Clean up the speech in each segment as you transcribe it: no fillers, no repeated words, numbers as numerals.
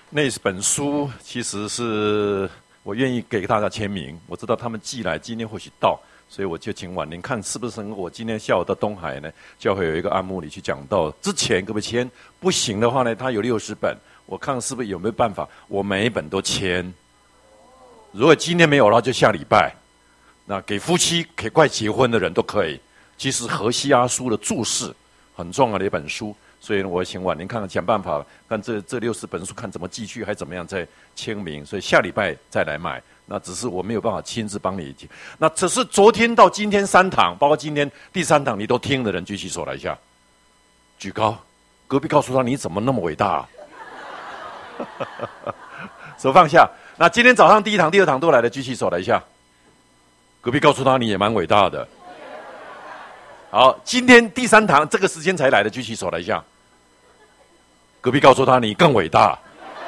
那本书其实是我愿意给大家签名，我知道他们寄来，今天或许到，所以我就请婉玲看是不是我今天下午到东海呢，教会有一个案目里去讲到，之前可不可以签？不行的话呢，他有60本，我看是不是有没有办法，我每一本都签。如果今天没有了，就下礼拜。那给夫妻、给快结婚的人都可以。其实何西阿书的注释很重要的一本书。所以我请婉玲看看，想办法看这60本书，看怎么寄去，还怎么样再签名。所以下礼拜再来买。那只是我没有办法亲自帮你。那只是昨天到今天3堂，包括今天第3堂，你都听的人举起手来一下，举高。隔壁告诉他你怎么那么伟大、啊？手放下。那今天早上第1堂、第2堂都来了，举起手来一下。隔壁告诉他你也蛮伟大的。好，今天第3堂这个时间才来的，举起手来一下。隔壁告诉他你更伟大。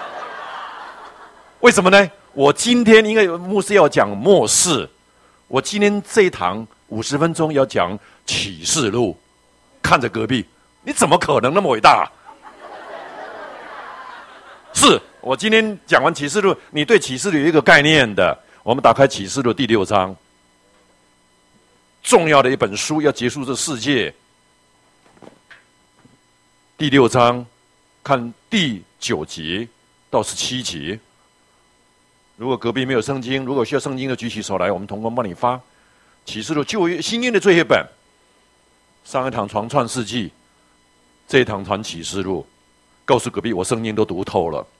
为什么呢？我今天因为牧师要讲末世，我今天这一堂50分钟要讲启示录。看着隔壁，你怎么可能那么伟大？是我今天讲完启示录，你对启示录有一个概念的。我们打开启示录第6章。重要的一本书，要结束这世界。第6章，看第9节到17节。如果隔壁没有圣经，如果需要圣经的举起手来，我们同工帮你发。启示录旧约、新约的最后一本。上一堂传创世纪，这一堂传启示录。告诉隔壁，我圣经都读透了。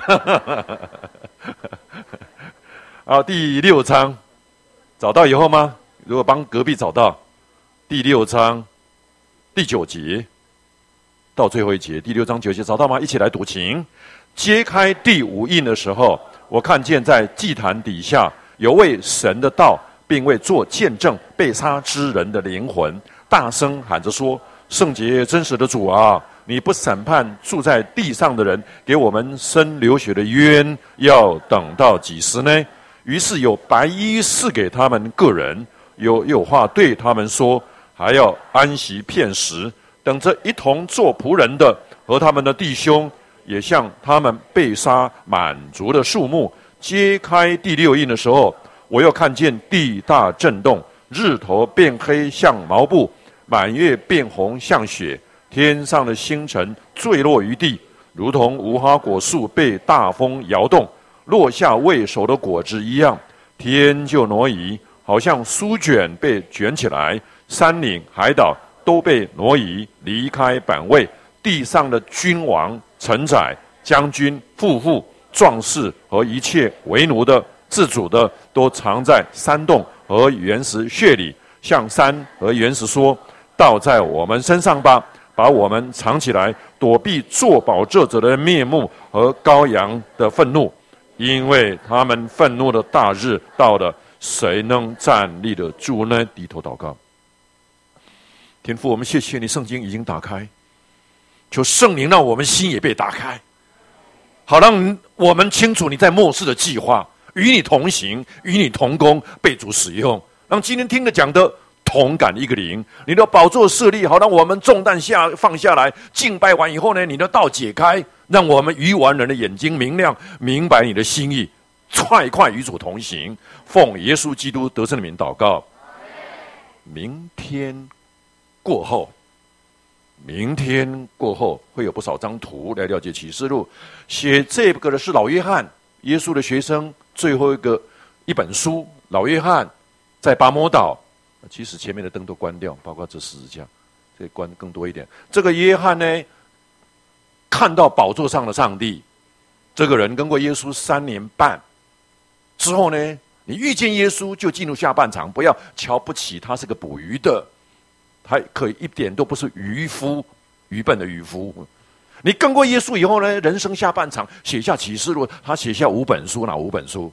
好，第6章，找到以后吗？如果帮隔壁找到第6章第9节到最后一节，第6章9节找到吗？一起来读，请。揭开第5印的时候，我看见在祭坛底下有为神的道，并为做见证被杀之人的灵魂，大声喊着说：圣洁真实的主啊，你不审判住在地上的人，给我们生流血的冤，要等到几时呢？于是有白衣赐给他们个人，有话对他们说，还要安息片时，等着一同做仆人的和他们的弟兄，也向他们被杀满足的数目。揭开第6印的时候，我又看见地大震动，日头变黑像毛布，满月变红像血，天上的星辰坠落于地，如同无花果树被大风摇动，落下未熟的果子一样。天就挪移，好像书卷被卷起来，山岭海岛都被挪移，离开版位。地上的君王、臣宰、将军、富户、壮士和一切为奴的、自主的，都藏在山洞和原石穴里，向山和原石说：倒在我们身上吧，把我们藏起来，躲避作宝座者的面目和羔羊的愤怒，因为他们愤怒的大日到了，谁能站立得住呢？低头祷告。天父，我们谢谢你，圣经已经打开，求圣灵让我们心也被打开，好让我们清楚你在末世的计划，与你同行，与你同工，被主使用，让今天听的讲的同感一个灵，你的宝座设立，好让我们重担放下来，敬拜完以后呢，你的道解开，让我们愚顽人的眼睛明亮，明白你的心意，快与主同行。奉耶稣基督得胜的名祷告。明天过后会有不少张图来了解启示录。写这个的是老约翰，耶稣的学生，最后一本书。老约翰在巴摩岛，其实前面的灯都关掉，包括这十字架，这关更多一点。这个约翰呢，看到宝座上的上帝，这个人跟过耶稣3年半之后呢，你遇见耶稣就进入下半场，不要瞧不起他是个捕鱼的，他可以一点都不是渔夫，愚笨的渔夫。你跟过耶稣以后呢，人生下半场写下启示录，他写下5本书，哪5本书？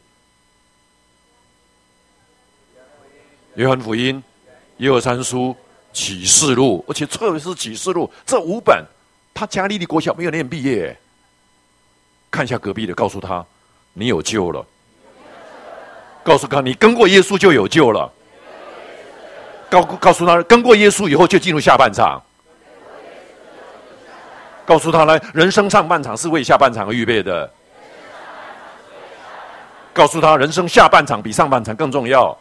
约翰福音、约翰3书、启示录，而且特别是启示录这5本，他加利利国小没有念毕业。看一下隔壁的，告诉他你有救了，告诉他你跟过耶稣就有救了，告诉他跟过耶稣以后就进入下半场，告诉他呢，人生上半场是为下半场而预备的。 告诉他，人生下半场比上半场更重要。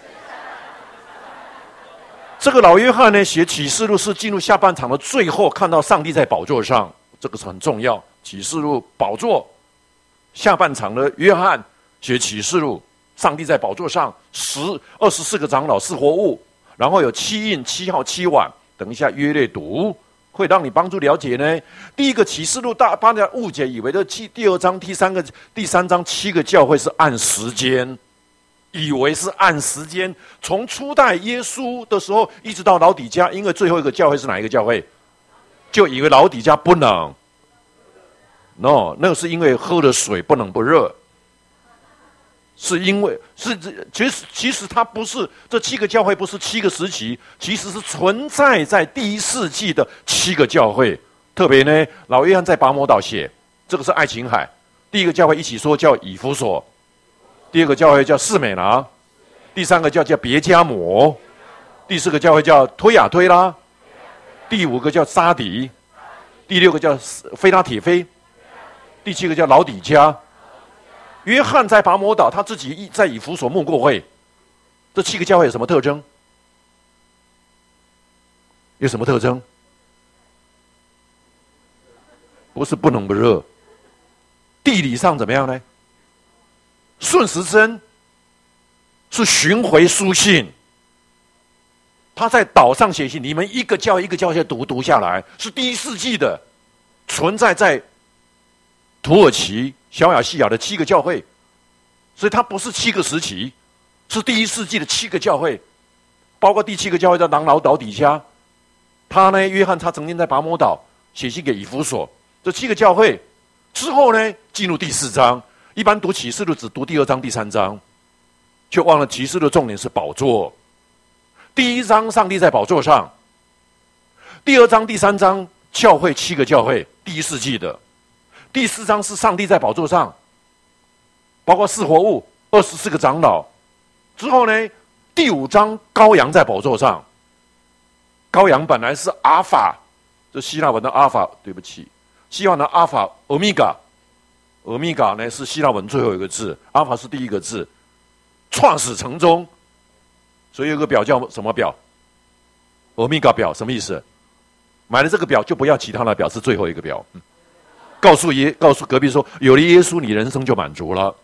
这个老约翰呢，写启示录是进入下半场的最后，看到上帝在宝座上，这个是很重要。启示录宝座，下半场的约翰写启示录，上帝在宝座上，24个长老4活物，然后有7印7号7碗。等一下约略读，会让你帮助了解呢。第一个启示录大家误解，以为的第2章第3章7个教会是按时间。以为是按时间，从初代耶稣的时候一直到老底嘉，因为最后一个教会是哪一个教会？就以为老底嘉不冷。No， 那个是因为喝了水不冷不热，是因为其实它不是这7个教会不是7个时期，其实是存在在第1世纪的7个教会。特别呢，老约翰在拔摩岛写，这个是爱琴海，第一个教会一起说叫以弗所。第2个教会叫士美拿，第3个叫别加摩，第4个教会叫推雅推拉，第5个叫沙底，第6个叫菲拉铁菲，第7个叫老底嘉。约翰在拔摩岛，他自己在以弗所牧过会。这7个教会有什么特征？有什么特征？不是不冷不热，地理上怎么样呢？顺时针是巡回书信，他在岛上写信，你们一个教一个教会读下来，是第1世纪的，存在在土耳其、小亚细亚的7个教会，所以它不是7个时期，是第1世纪的7个教会，包括第7个教会叫朗老岛底下，他呢，约翰他曾经在拔摩岛写信给以弗所，这7个教会之后呢，进入第4章。一般读启示录只读第2章、第3章，却忘了启示录的重点是宝座。第1章上帝在宝座上，第2章、第3章教会7个教会，第1世纪的。第4章是上帝在宝座上，包括4活物、24个长老。之后呢，第5章羔羊在宝座上，羔羊本来是阿法，这希腊文的阿法，对不起，希腊文的阿法欧米伽。欧米伽呢是希腊文最后一个字，阿法是第1个字，创始成终，所以有个表叫什么表？欧米伽表什么意思？买了这个表就不要其他的表，是最后一个表。告诉隔壁说，有了耶稣，你人生就满足了。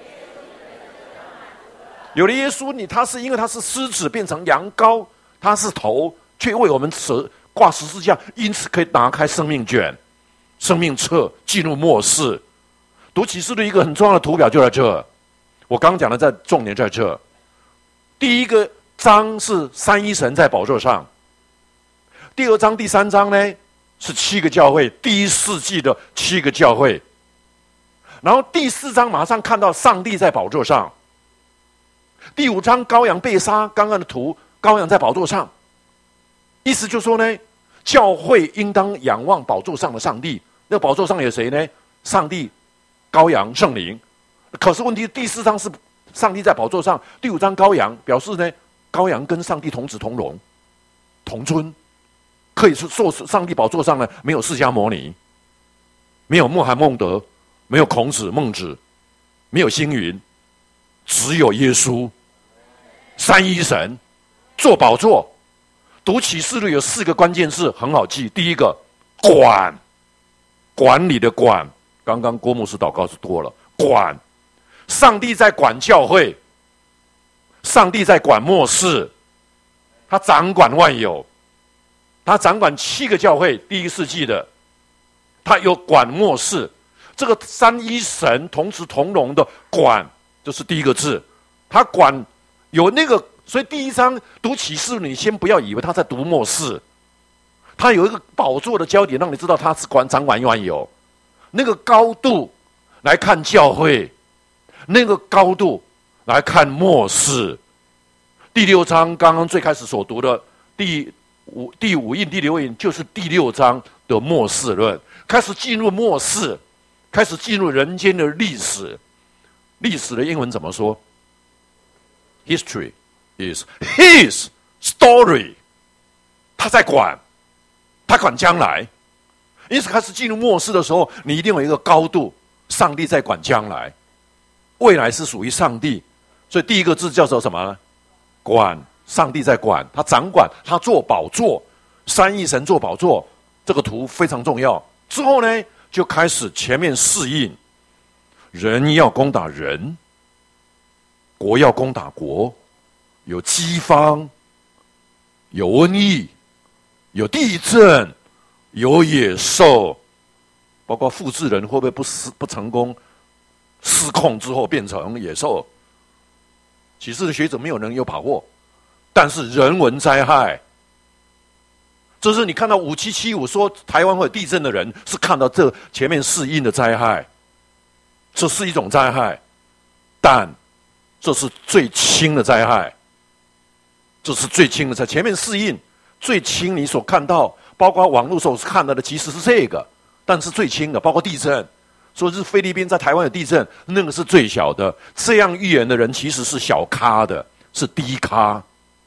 有了耶稣，他是因为他是狮子变成羊羔，他是头，却为我们挂十字架，因此可以打开生命卷、生命册，进入末世。读启示录一个很重要的图表就在这，我刚刚讲的重点在这。第1个章是三一神在宝座上，第2章、第3章呢是7个教会，第1世纪的7个教会。然后第4章马上看到上帝在宝座上，第5章羔羊被杀，刚刚的图，羔羊在宝座上，意思就说呢，教会应当仰望宝座上的上帝。那宝座上有谁呢？上帝、羔羊、圣灵。可是问题，第4章是上帝在宝座上，第5章羔羊，表示呢，羔羊跟上帝同子同荣、同尊，可以是坐上帝宝座上呢，没有释迦牟尼，没有穆罕默德，没有孔子、孟子，没有星云，只有耶稣，三一神坐宝座。读启示录有4个关键字，很好记。第1个，管理的管，刚刚郭牧师祷告是多了，管，上帝在管教会，上帝在管末世，他掌管万有，他掌管7个教会，第1世纪的，他有管末世。这个三一神同时同荣的管，就是第1个字，他管有那个，所以第1章读启示录，你先不要以为他在读末世，他有一个宝座的焦点，让你知道他是掌管万有，那个高度来看教会，那个高度来看末世。第6章刚刚最开始所读的第五印、第6印，就是第6章的末世论，开始进入末世，开始进入人间的历史。历史的英文怎么说？ History is his story。 他在管，他管将来。因此开始进入末世的时候，你一定有一个高度，上帝在管将来。 未来是属于上帝，所以第一个字叫做什么呢？管，上帝在管，他掌管，他做宝座，三一神做宝座，这个图非常重要。之后呢，就开始前面适应，人要攻打人，国要攻打国，有饥荒，有瘟疫，有地震，有野兽，包括复制人会不会不成功，失控之后变成野兽？启示的学者没有人有把握，但是人文灾害，这是你看到5775说台湾会有地震的人，是看到这前面适应的灾害，这是一种灾害，但这是最轻的灾害，这是最轻的灾害。前面适应最轻，你所看到，包括网络所看到的，其实是这个，但是最轻的，包括地震。说是菲律宾在台湾有地震，那个是最小的。这样预言的人其实是小咖的，是低咖，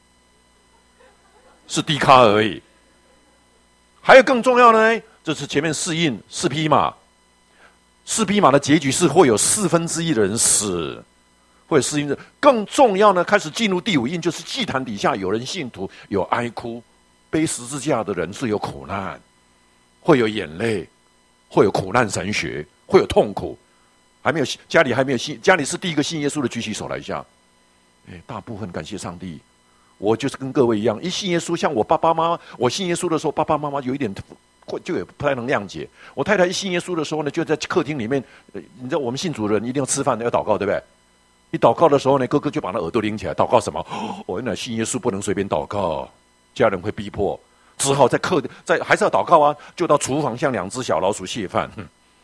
是低咖而已。还有更重要的呢，这是前面适应4匹马，4匹马的结局是会有1/4的人死，会有适应的。更重要呢，开始进入第5印，就是祭坛底下有人信徒有哀哭，背十字架的人是有苦难，会有眼泪，会有苦难神学。会有痛苦，家里还没有信，家里是第一个信耶稣的，举起手来一下。大部分感谢上帝，我就是跟各位一样，一信耶稣，像我爸爸妈妈，我信耶稣的时候，爸爸妈妈有一点就也不太能谅解。我太太一信耶稣的时候呢，就在客厅里面，你知道我们信主的人一定要吃饭要祷告，对不对？一祷告的时候呢，哥哥就把那耳朵拎起来，祷告什么？我原来信耶稣不能随便祷告，家人会逼迫，只好还是要祷告啊，就到厨房像2只小老鼠谢饭。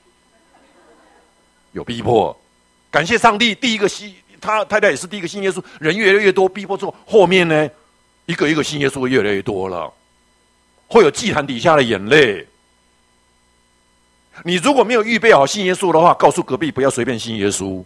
有逼迫，感谢上帝。第一个他太太也是第一个信耶稣，人越来越多，逼迫之后，后面呢，一个一个信耶稣越来越多了，会有祭坛底下的眼泪。你如果没有预备好信耶稣的话，告诉隔壁不要随便信耶稣，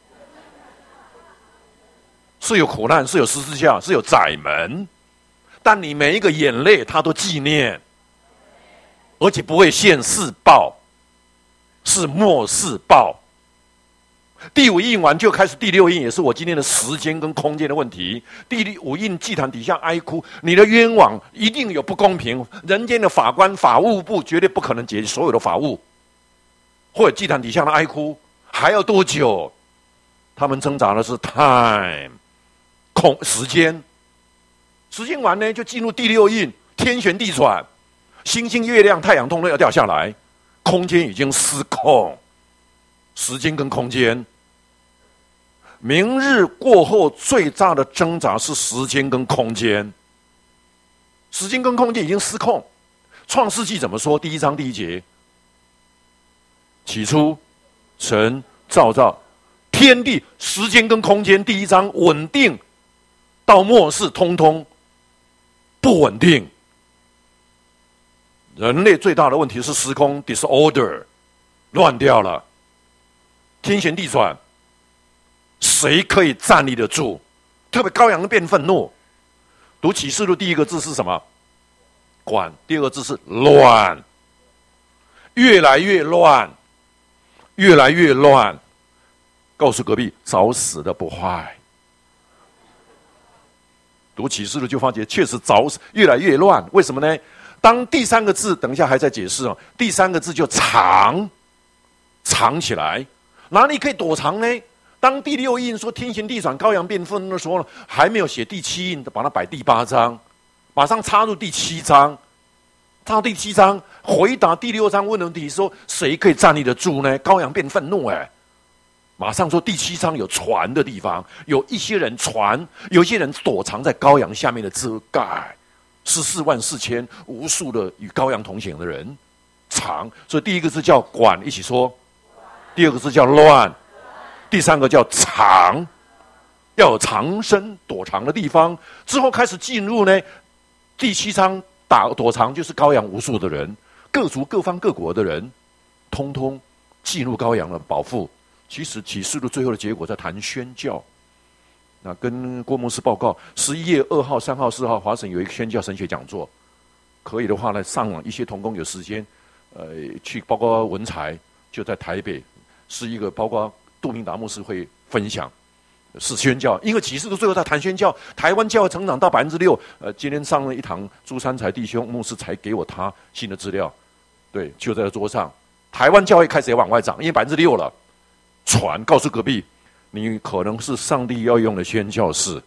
是有苦难，是有十字架，是有窄门，但你每一个眼泪他都纪念，而且不会现世报，是末世报。第5印完就开始第6印，也是我今天的时间跟空间的问题。第5印祭坛底下哀哭，你的冤枉一定有不公平，人间的法官法务部绝对不可能解决所有的法务，或者祭坛底下的哀哭还要多久？他们挣扎的是 time 时间完呢，就进入第6印，天旋地转，星星月亮太阳通通要掉下来，空间已经失控，时间跟空间。明日过后最大的挣扎是时间跟空间，时间跟空间已经失控。创世纪怎么说？第1章第1节，起初神造天地，时间跟空间第1章稳定，到末世通通不稳定。人类最大的问题是时空 disorder 乱掉了，天旋地转，谁可以站立得住？特别羔羊变愤怒。读启示录第1个字是什么？管。第2个字是乱，越来越乱，越来越乱。告诉隔壁，早死的不坏。读启示录就发觉，确实早死，越来越乱。为什么呢？当第3个字，等一下还在解释哦。第3个字就藏起来，哪里可以躲藏呢？当第6印说天旋地转，羔羊变愤怒的时候，还没有写第7印，把它摆第8章，马上插入第7章。插到第7章，回答第6章问的问题说，谁可以站立得住呢？羔羊变愤怒，马上说第7章有船的地方，有一些人船，有一些人躲藏在羔羊下面的遮盖，14万4千，无数的与羔羊同行的人，藏。所以第1个字叫管，一起说；第2个字叫乱。第3个叫藏，要有藏身躲藏的地方。之后开始进入呢，第7章躲藏就是羔羊无数的人，各族各方各国的人，通通进入羔羊的保护。其实启示录最后的结果在谈宣教。那跟郭牧师报告，11月2号、3号、4号，华神有一个宣教神学讲座，可以的话呢，上网一些同工有时间，去包括文才就在台北，是一个包括杜明达牧师会分享，是宣教。因为启示录最后在谈宣教，台湾教会成长到6%。今天上了一堂朱三才弟兄牧师才给我他新的资料，对，就在桌上。台湾教会开始也往外涨，因为6%了。传告诉隔壁，你可能是上帝要用的宣教士。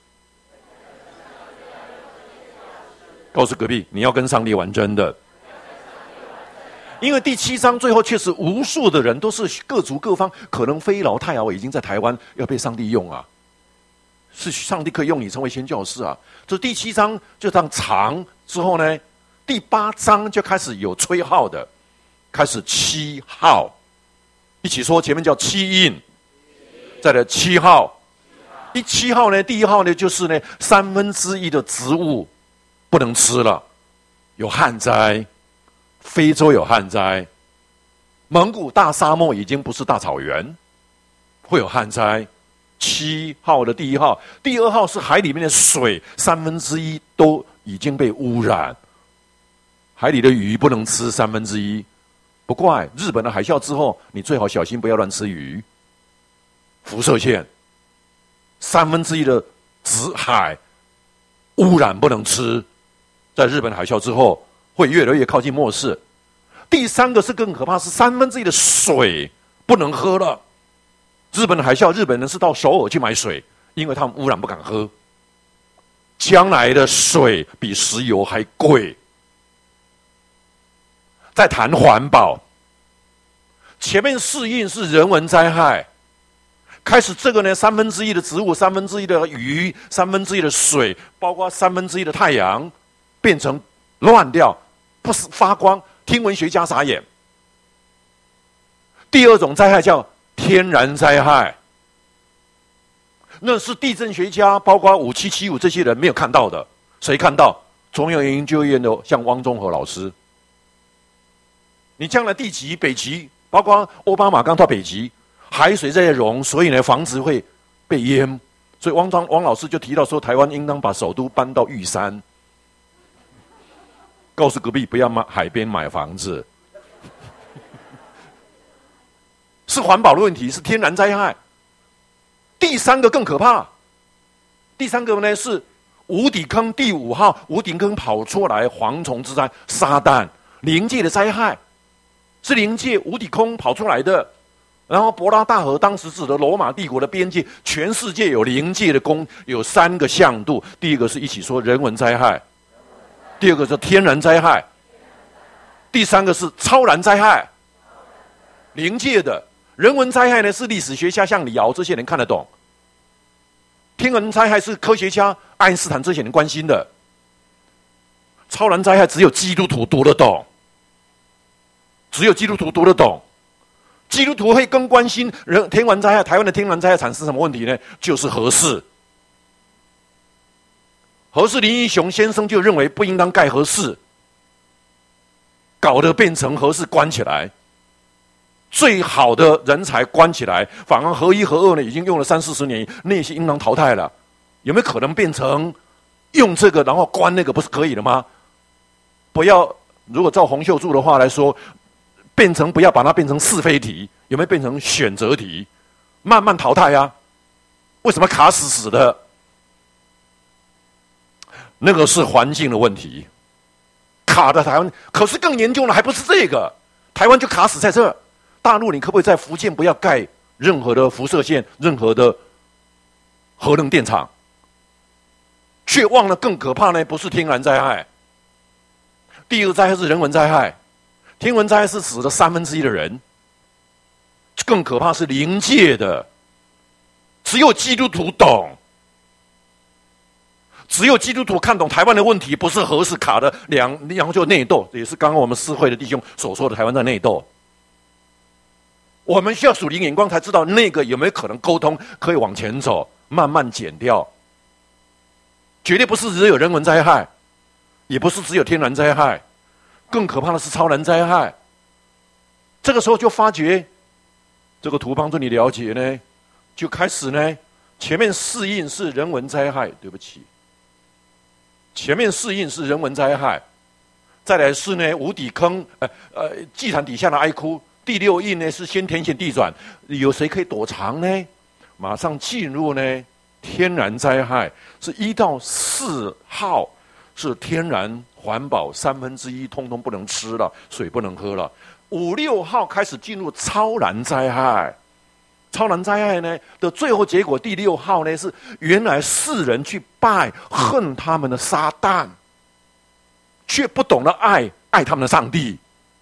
告诉隔壁，你要跟上帝玩真的。因为第7章最后确实无数的人都是各族各方，可能非老太老已经在台湾要被上帝用啊，是上帝可以用你成为宣教士啊。这第7章就这样长之后呢，第8章就开始有吹号的，开始7号，一起说，前面叫7印，再来7号。第7号呢，第1号呢就是呢1/3的植物不能吃了，有旱灾。非洲有旱灾，蒙古大沙漠已经不是大草原，会有旱灾。7号的第1号，第2号是海里面的水1/3都已经被污染，海里的鱼不能吃1/3。不怪日本的海啸之后，你最好小心不要乱吃鱼，辐射线1/3的海污染不能吃，在日本海啸之后。会越来越靠近末世。第3个是更可怕，是1/3的水不能喝了。日本的海啸，日本人是到首尔去买水，因为他们污染不敢喝。将来的水比石油还贵。再谈环保，前面4印是人文灾害，开始这个呢，1/3的植物，1/3的鱼，1/3的水，包括1/3的太阳，变成乱掉。不是发光，天文学家傻眼。第2种灾害叫天然灾害，那是地震学家，包括5775这些人没有看到的。谁看到？中央研究院的像汪中和老师。你将来地极、北极，包括奥巴马刚到北极，海水在融，所以呢，房子会被淹。所以汪老师就提到说，台湾应当把首都搬到玉山。告诉隔壁不要海边买房子，是环保的问题，是天然灾害。第3个更可怕，第3个呢是无底坑第5号，无底坑跑出来蝗虫之灾，撒旦灵界的灾害，是灵界无底坑跑出来的。然后伯拉大河当时指的罗马帝国的边界，全世界有灵界的宫，有3个向度。第1个是一起说人文灾害。第2个是天然灾害，第3个是超然灾害，灵界的。人文灾害呢是历史学家像李敖这些人看得懂，天然灾害是科学家爱因斯坦这些人关心的，超然灾害只有基督徒读得懂，只有基督徒读得懂。基督徒会更关心天然灾害。台湾的天然灾害产生什么问题呢？就是核四。核四林义雄先生就认为不应当盖核四，搞得变成核四关起来，最好的人才关起来，反而核1、核2呢已经用了30-40年，那些应当淘汰了。有没有可能变成用这个然后关那个，不是可以了吗？不要，如果照洪秀柱的话来说，变成不要把它变成是非题，有没有变成选择题？慢慢淘汰啊？为什么卡死死的？那个是环境的问题，卡在台湾。可是更严重的还不是这个，台湾就卡死在这。大陆你可不可以在福建不要盖任何的辐射线，任何的核能电厂？却忘了更可怕呢，不是天然灾害。第2个灾害是人文灾害，天文灾害是死了1/3的人，更可怕是灵界的，只有基督徒懂。只有基督徒看懂台湾的问题，不是核是卡的然后就内斗，也是刚刚我们四会的弟兄所说的台湾在内斗。我们需要属灵眼光才知道那个有没有可能沟通，可以往前走，慢慢减掉。绝对不是只有人文灾害，也不是只有天然灾害，更可怕的是超然灾害。这个时候就发觉，这个图帮助你了解呢，就开始呢，前面4印是人文灾害，对不起。前面4印是人文灾害，再来是呢无底坑，祭坛底下的哀哭。第6印呢是先天性地转，有谁可以躲藏呢？ 马上进入呢天然灾害，是1到4号是天然环保1/3，通通不能吃了，水不能喝了。5、6号开始进入超然灾害。超然灾害呢的最后结果，第6号呢是原来世人去拜恨他们的撒旦，却不懂得爱他们的上帝。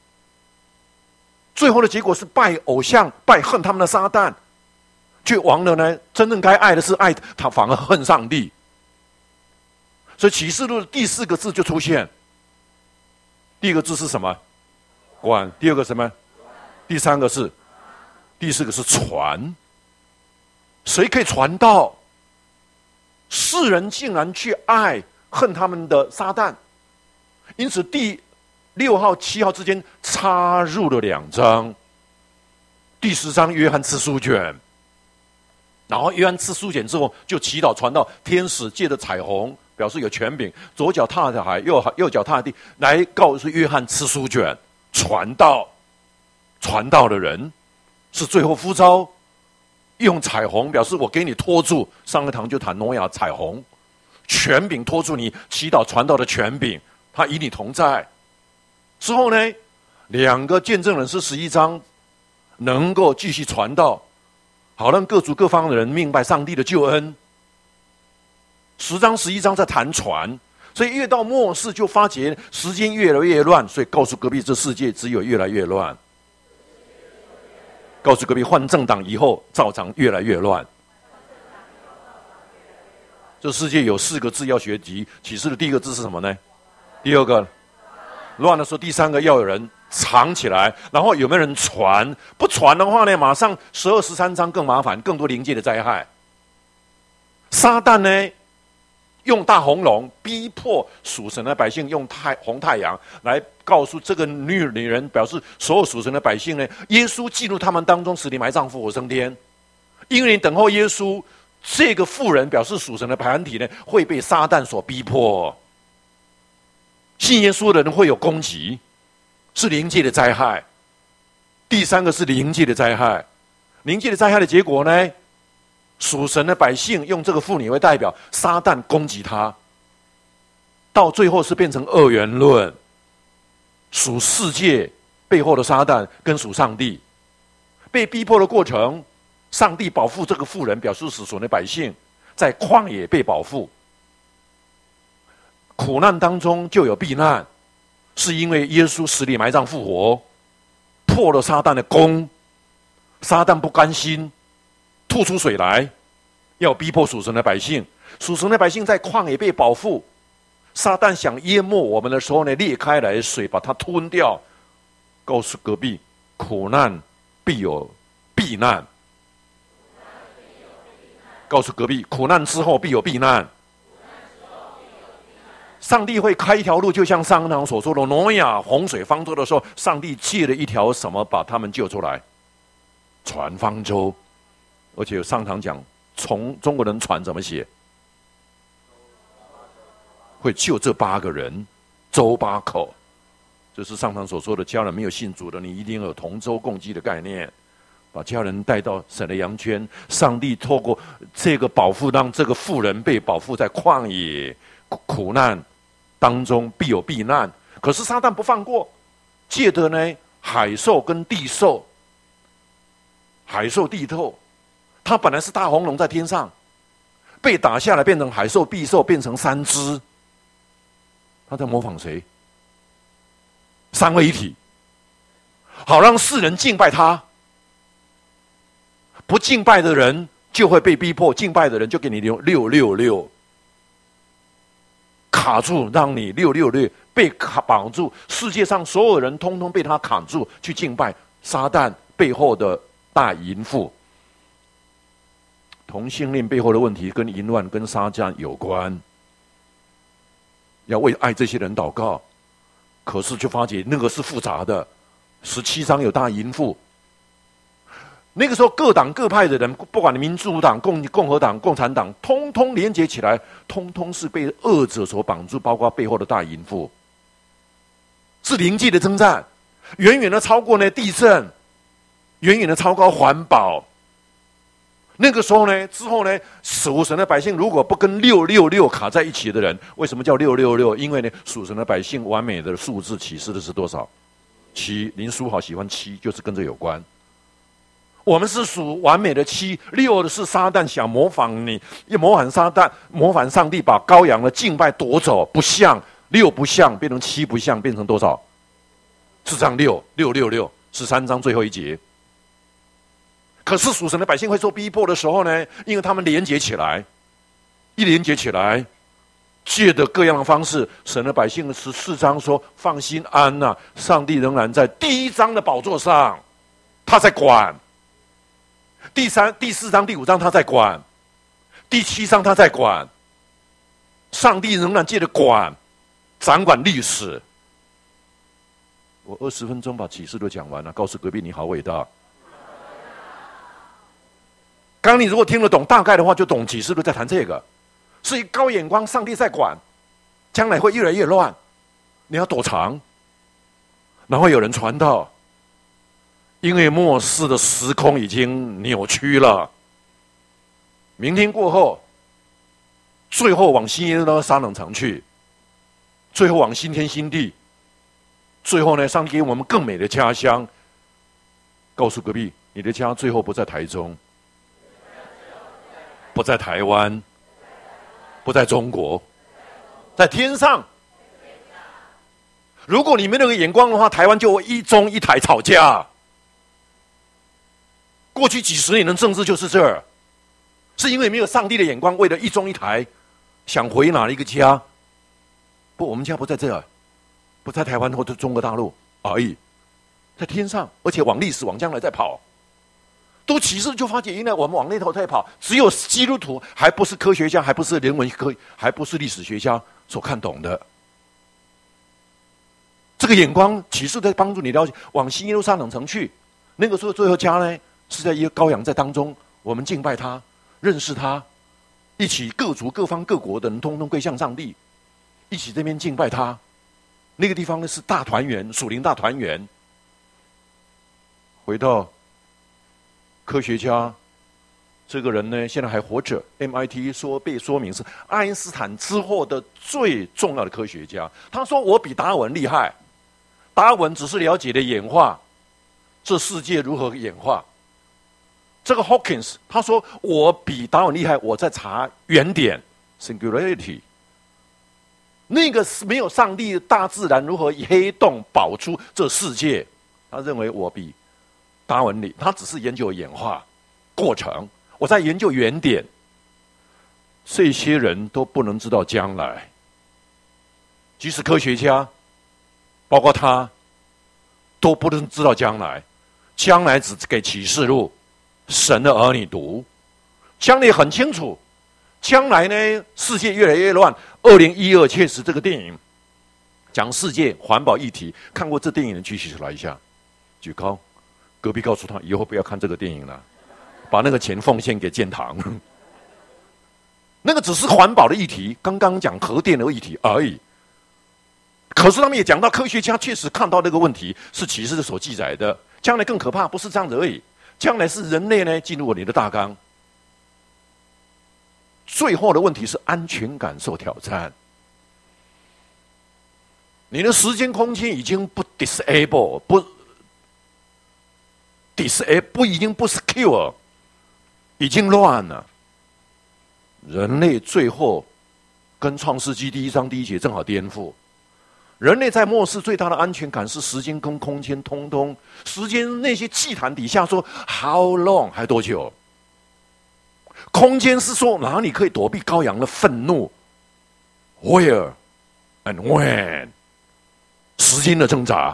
最后的结果是拜偶像，拜恨他们的撒旦，却忘了呢真正该爱的是爱他，反而恨上帝。所以启示录的第4个字就出现，第1个字是什么？管。第2个什么？第3个是。第4个是传。谁可以传道？世人竟然去爱恨他们的撒旦，因此第6号、7号之间插入了2章。第10章约翰吃书卷，然后约翰吃书卷之后就祈祷传道，天使借着彩虹表示有权柄，左脚踏着海，右脚踏地，来告诉约翰吃书卷，传道。传道的人是最后呼召，用彩虹表示我给你托住。上个堂就谈挪亚彩虹，权柄托住你祈祷传道的权柄，他与你同在。之后呢，2个见证人是11章，能够继续传道，好让各族各方的人明白上帝的救恩。10章、11章在谈传，所以越到末世就发觉时间越来越乱，所以告诉隔壁这世界只有越来越乱。告诉隔壁换政党以后照常越来越乱。这世界有4个字要学习，启示的第1个字是什么呢？第2个乱的时候，第3个要有人藏起来，然后有没有人传？不传的话呢，马上12、13章更麻烦，更多灵界的灾害。撒旦呢用大红龙逼迫属神的百姓，用红太阳来告诉这个女人，表示所有属神的百姓呢，耶稣进入他们当中，使你埋葬复活升天。因为你等候耶稣，这个妇人表示属神的团体呢会被撒旦所逼迫。信耶稣的人会有攻击，是灵界的灾害。第3个是灵界的灾害，灵界的灾害的结果呢，属神的百姓用这个妇女为代表，撒旦攻击他，到最后是变成二元论，属世界背后的撒旦跟属上帝。被逼迫的过程，上帝保护这个妇人，表示属神的百姓在旷野被保护。苦难当中就有避难，是因为耶稣死里埋葬复活，破了撒旦的功。撒旦不甘心，吐出水来，要逼迫属神的百姓。属神的百姓在旷野被保护，撒旦想淹没我们的时候呢，裂开来水把它吞掉。告诉隔壁，苦难必有避难。告诉隔壁，苦难之后必有避难。上帝会开一条路，就像上堂所说的，挪亚洪水方舟的时候，上帝借了一条什么把他们救出来？传方舟。而且有上堂讲，从中国人传怎么写？会救这8个人，舟8口。这是上堂所说的，家人没有信主的，你一定要有同舟共济的概念，把家人带到神的羊圈。上帝透过这个保护，让这个妇人被保护在旷野苦难当中，必有避难。可是撒旦不放过，借的呢海兽跟地兽，海兽地兽，它本来是大红龙在天上，被打下来变成海兽、地兽，变成3只。他在模仿谁？3位一体，好让世人敬拜他。不敬拜的人就会被逼迫，敬拜的人就给你留666，卡住，让你666被绑住。世界上所有人通通被他卡住，去敬拜撒旦背后的大淫妇。同性恋背后的问题跟淫乱、跟撒旦有关，要为爱这些人祷告。可是就发觉那个是复杂的。17章有大淫妇，那个时候各党各派的人，不管民主党、共和党、共产党，通通连结起来，通通是被恶者所绑住，包括背后的大淫妇。是灵界的征战，远远的超过呢地震，远远的超过环保。 那个时候呢，之后呢，属神的百姓如果不跟666卡在一起的人，为什么叫666？因为呢，属神的百姓完美的数字启示的是多少？7。林书豪喜欢7，就是跟这有关。我们是属完美的7，6的是撒旦想模仿你，模仿撒旦，模仿上帝把羔羊的敬拜夺走，不像6不像，变成7不像，变成多少？4章6，666，13章最后一节。可是属神的百姓会受逼迫的时候呢，因为他们连结起来，一连结起来，借着各样的方式，神的百姓14章说：“放心安呐、上帝仍然在第1章的宝座上，他在管；第4章、第5章他在管；第7章他在管。上帝仍然借着管，掌管历史。”我20分钟把启示都讲完了，告诉隔壁你好伟大。刚刚你如果听得懂大概的话，就懂启示录在谈这个，是一高眼光，上帝在管，将来会越来越乱，你要躲藏，然后有人传道，因为末世的时空已经扭曲了。明天过后，最后往新耶路撒冷城去，最后往新天新地，最后呢，上帝给我们更美的家乡。告诉隔壁，你的家最后不在台中，不在台湾，不在中国，在天上。如果你没那个眼光的话，台湾就会一中一台吵架。过去几十年的政治就是这儿，是因为没有上帝的眼光，为了一中一台，想回哪一个家？不，我们家不在这儿，不在台湾或者中国大陆而已，在天上，而且往历史往将来在跑。都启示就发觉，原来我们往那头在跑，只有基督徒，还不是科学家，还不是人文科，还不是历史学家所看懂的。这个眼光，启示在帮助你了解，往新耶路撒冷城去。那个时候，最后家呢是在一个羔羊在当中，我们敬拜他，认识他，一起各族各方各国的人，通通归向上帝，一起这边敬拜他。那个地方呢是大团圆，属灵大团圆。回到科学家，这个人呢现在还活着 ，MIT 被说明是爱因斯坦之后的最重要的科学家。他说我比达尔文厉害，达尔文只是了解了演化，这世界如何演化。这个 Hawkins 他说我比达尔文厉害，我在查原点 singularity。那个是没有上帝，大自然如何以黑洞保出这世界，他认为我比达尔文理，他只是研究演化过程，我在研究原点。这些人都不能知道将来，即使科学家，包括他，都不能知道将来。将来只给启示录神的儿女读，将来很清楚。将来呢，世界越来越乱。2012确实这个电影讲世界环保议题，看过这电影的举起来一下，举高。隔壁告诉他以后不要看这个电影了，把那个钱奉献给建堂。那个只是环保的议题，刚刚讲核电的议题而已。可是他们也讲到科学家确实看到这个问题是启示所记载的，将来更可怕，不是这样子而已。将来是人类呢进入你的大纲，最后的问题是安全感受挑战。你的时间空间已经不 disable 不已经不 secure， 已经乱了。人类最后跟创世纪第1章第1节正好颠覆。人类在末世最大的安全感是时间跟空间通通。时间那些祭坛底下说 how long 还多久？空间是说哪里可以躲避羔羊的愤怒 ？Where and when？ 时间的挣扎。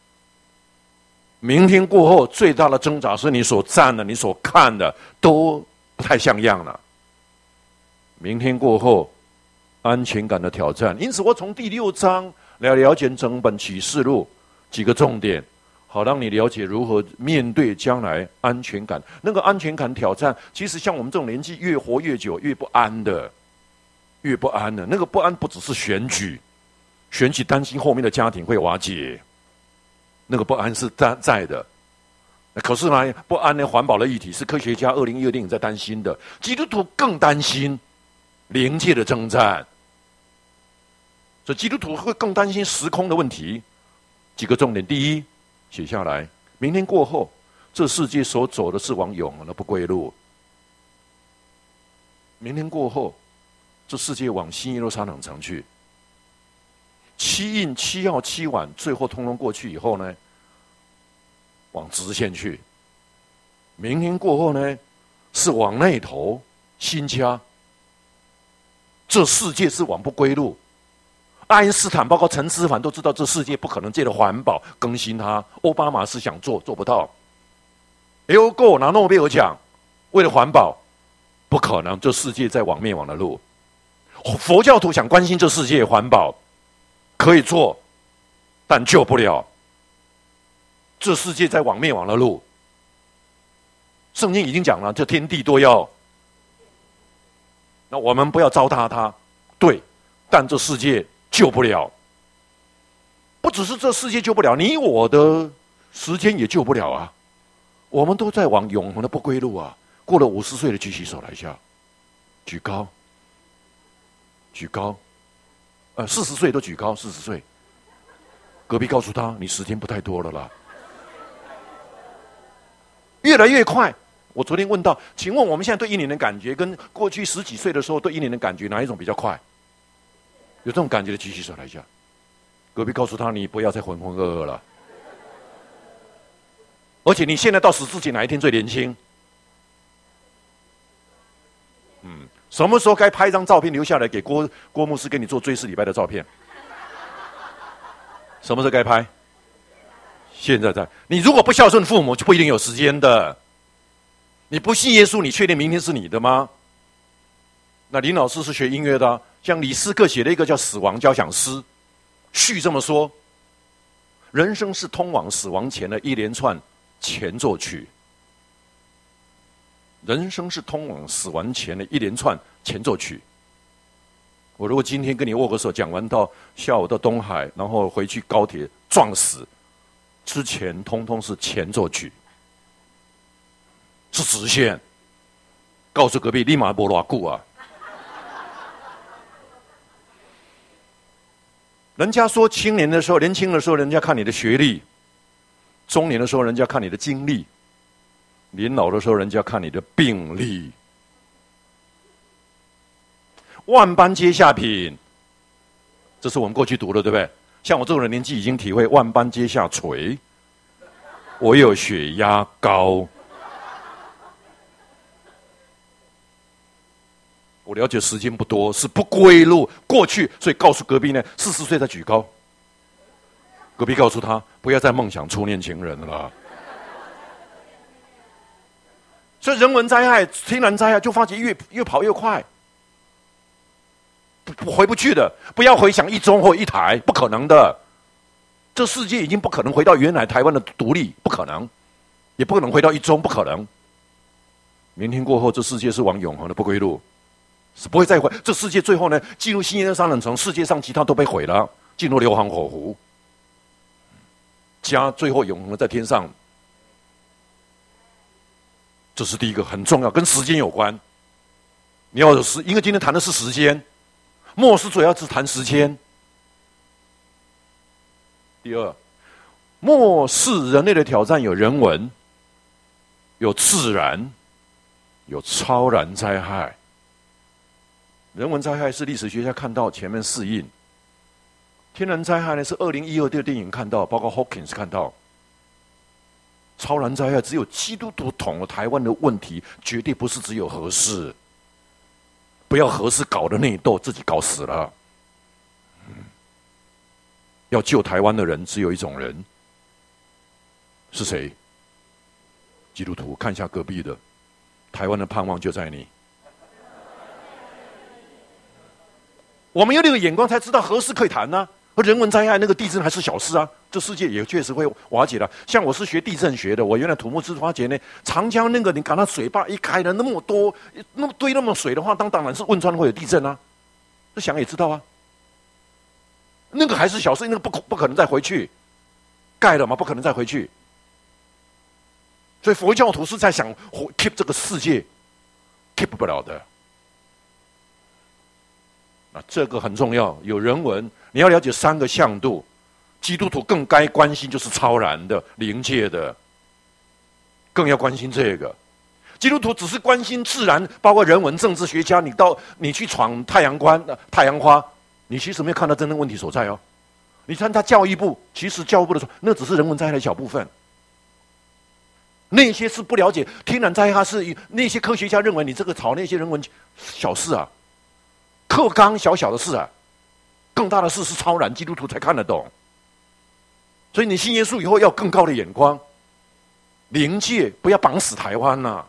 明天过后最大的挣扎是你所站的、你所看的都不太像样了。明天过后，安全感的挑战。因此，我从第6章来了解整本启示录几个重点，好让你了解如何面对将来安全感。那个安全感挑战，其实像我们这种年纪越活越久，越不安的，越不安的。那个不安不只是选举担心后面的家庭会瓦解，那个不安是在的。 可是呢，不安的环保的议题是科学家2016年在担心的，基督徒更担心灵界的征战，所以基督徒会更担心时空的问题。几个重点：第一，写下来，明天过后，这世界所走的是往永恒的不归路。明天过后，这世界往新耶路撒冷城去。七印、七曜、七晚，最后通通过去以后呢，往直线去。明天过后呢，是往那头新家。这世界是往不归路。爱因斯坦包括陈思凡都知道，这世界不可能借着环保更新它。奥巴马是想做，做不到。Al Gore 拿诺贝尔奖，为了环保，不可能。这世界在往灭亡的路。佛教徒想关心这世界环保，可以做，但救不了。这世界在往灭亡的路。圣经已经讲了，这天地都要。那我们不要糟蹋它，对，但这世界救不了。不只是这世界救不了，你我的时间也救不了啊。我们都在往永恒的不归路啊。过了50岁的举起手来一下，举高，举高，40岁都举高，40岁。隔壁告诉他，你时间不太多了啦，越来越快。我昨天问到，请问我们现在对1年的感觉，跟过去10几岁的时候对1年的感觉，哪一种比较快？有这种感觉的举起手来一下。隔壁告诉他，你不要再浑浑噩噩了。而且你现在到死之前哪一天最年轻？什么时候该拍一张照片留下来给郭牧师给你做追思礼拜的照片？什么时候该拍？现在在。你如果不孝顺父母，就不一定有时间的。你不信耶稣，你确定明天是你的吗？那林老师是学音乐的啊，像李斯克写了一个叫《死亡交响诗》，序这么说：人生是通往死亡前的一连串前奏曲。人生是通往死亡前的一连串前奏曲。我如果今天跟你握个手，讲完到下午到东海，然后回去高铁撞死，之前通通是前奏曲，是直线。告诉隔壁，立马没偌久啊！人家说青年的时候，年轻的时候，人家看你的学历；中年的时候，人家看你的经历；年老的时候，人家看你的病历。万般皆下品，这是我们过去读的，对不对？像我这种人年纪已经体会万般皆下垂，我有血压高。我了解时间不多，是不归路过去，所以告诉隔壁呢，40岁再举高。隔壁告诉他，不要再梦想初恋情人了。所以人文灾害、天然灾害就发觉越跑越快，回不去的。不要回想一中或一台，不可能的。这世界已经不可能回到原来台湾的独立，不可能，也不可能回到一中，不可能。明天过后，这世界是往永恒的不归路。是不会再毁。这世界最后呢，进入新耶路撒冷城，世界上其他都被毁了，进入硫磺火湖。家最后永恒的在天上，这是第一个很重要，跟时间有关。你要有因为今天谈的是时间，末世主要是谈时间。第二，末世人类的挑战有人文，有自然，有超然灾害。人文灾害是历史学家看到前面4印，天然灾害呢是2012的电影看到，包括 Hawkins 看到。超然灾害只有基督徒捅了台湾的问题，绝对不是只有核四。不要核四搞的内斗，自己搞死了。要救台湾的人只有一种人，是谁？基督徒。看一下隔壁的，台湾的盼望就在你。我们有那个眼光，才知道核事可以谈啊，而人文灾害那个地震还是小事啊，这世界也确实会瓦解了。像我是学地震学的，我原来土木制发觉呢，长江那个你把它水坝一开了那么多，那么堆那么水的话，当然是汶川会有地震啊，这想也知道啊。那个还是小事，那个不可能再回去，盖了嘛，不可能再回去。 所以佛教徒是在想 keep 这个世界 keep 不了的。那这个很重要，有人文，你要了解三个向度。基督徒更该关心就是超然的、灵界的，更要关心这个。基督徒只是关心自然，包括人文、政治学家，你去闯太阳花，你其实没有看到真正问题所在哦。你看他教育部，其实教育部的说，那只是人文灾害的小部分。那些是不了解天然灾害，是那些科学家认为你这个炒那些人文小事啊，课纲小小的事啊，更大的事是超然，基督徒才看得懂。所以你信耶稣以后要更高的眼光，灵界不要绑死台湾呐。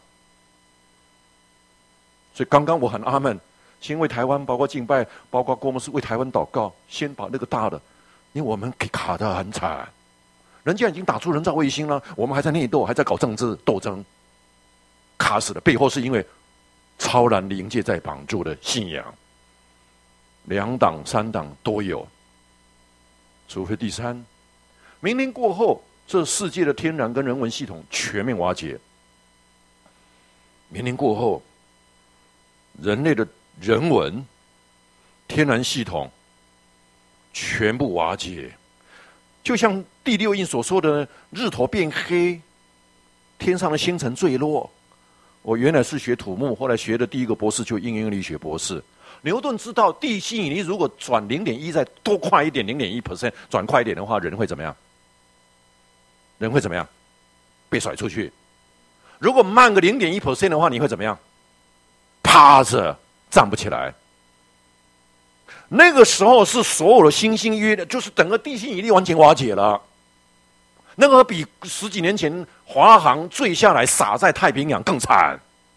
所以刚刚我很阿们，先为台湾，包括敬拜，包括郭牧师为台湾祷告，先把那个大的，因为我们给卡得很惨，人家已经打出人造卫星了，我们还在内斗，还在搞政治斗争，卡死了。背后是因为超然灵界在绑住的信仰，2党3党都有，除非第三。明年过后，这世界的天然跟人文系统全面瓦解。明年过后，人类的人文、天然系统全部瓦解，就像第六印所说的，日头变黑，天上的星辰坠落。我原来是学土木，后来学的第一个博士就应用力学博士。牛顿知道地心引力如果转0.1再多快一点，0.1% 转快一点的话，人会怎么样？人会怎么样？被甩出去。如果慢个0.1% 的话，你会怎么样？趴着站不起来。那个时候是所有的星星约的，就是整个地心引力完全瓦解了。那个比10几年前华航坠下来洒在太平洋更惨。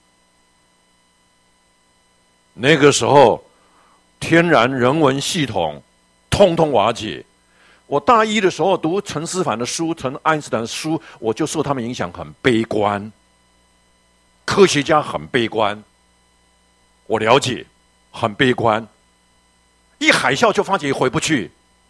那个时候天然人文系统通通瓦解。我大一的时候读陈思凡的书，陈爱因斯坦的书，我就受他们影响，很悲观。科学家很悲观，我了解，很悲观。一海啸就发觉回不去，